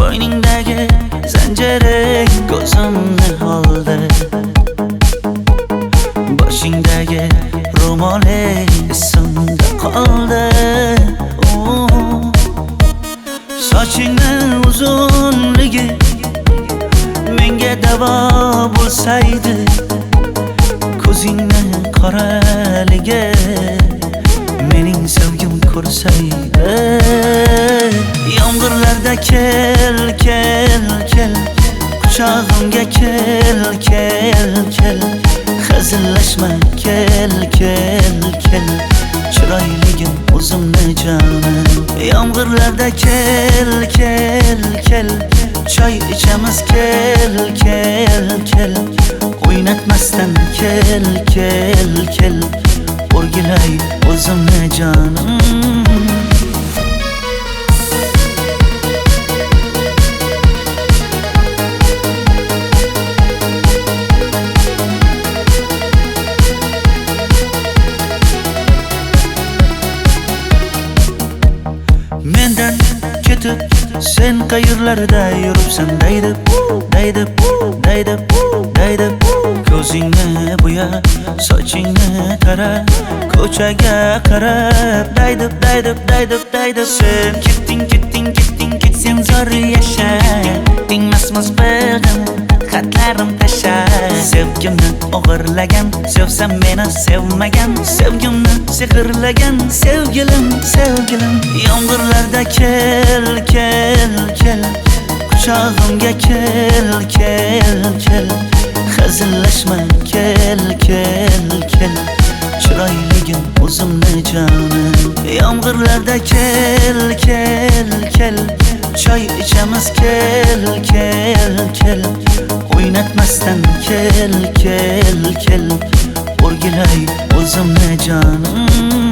Bo'yningdagi zanjiring ko'zimni oldi, boshingdagi ro'moling esimda qoldi. Sochingni uzunligi menga davo bo'lsaydi, ko'zingni qoraligi mening sevgim ko'rsaydi. Yomg'irlarda kel, kel, kel, quchog'imga kel, kel, kel, hazillashma kel, kel, kel, chiroyligim o'zimni jonim. Yomg'irlarda kel, kel, kel, choy ichamiz kel, kel, kel, o'ynatmasdan kel, kel, kel, o'rgilay o'zimni jonim. Mendan ketib sen qayerlarda yuribsan deydi, deydi, deydi, deydi. Ko'zingni bo'yab, sochingni tarab, ko'chaga qarab deydi, deydi, deydi, deydi. Sen ketding, ketding, ketding, sen zo'r yasha, tingmasmiz beg'im xatlarim tasha. Sevgimni o'g'irlagan, sevsam meni sevmagan, sevgimni sehrlagan sevgilim, sevgilim. Yomg'irlarda kel, kel, kel, quchog'imga kel, kel, kel, hazillashma kel, kel, kel, chiroyligim o'zimni jonim. Yomg'irlarda kel, kel, kel, choy ichamiz kel, kel, kel, o'ynatmasdan kel, kel, kel, o'rgilay o'zimni jonim.